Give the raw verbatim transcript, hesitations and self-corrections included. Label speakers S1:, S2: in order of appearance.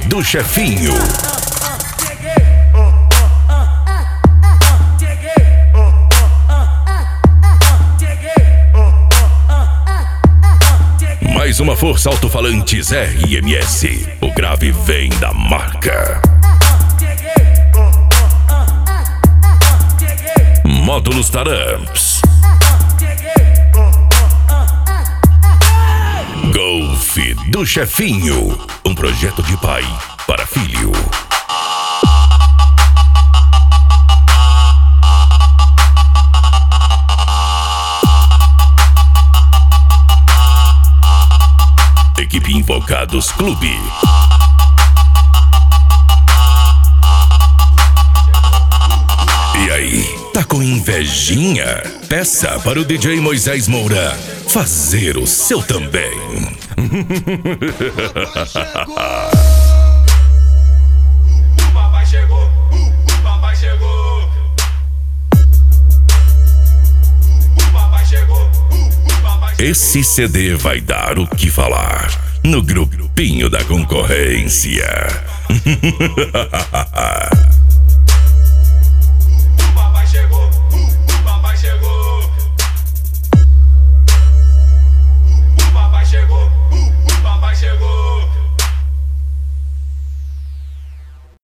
S1: do Chefinho. Mais uma força alto-falantes R M S. O grave vem da marca. Módulos Taramps. Golf do Chefinho. Um projeto de pai para filho. Equipe Invocados Clube. E aí, tá com invejinha? Peça para o D J Moisés Moura fazer o seu também.
S2: O papai chegou, o papai chegou. O papai chegou, o papai chegou.
S1: Esse C D vai dar o que falar no grupinho da concorrência.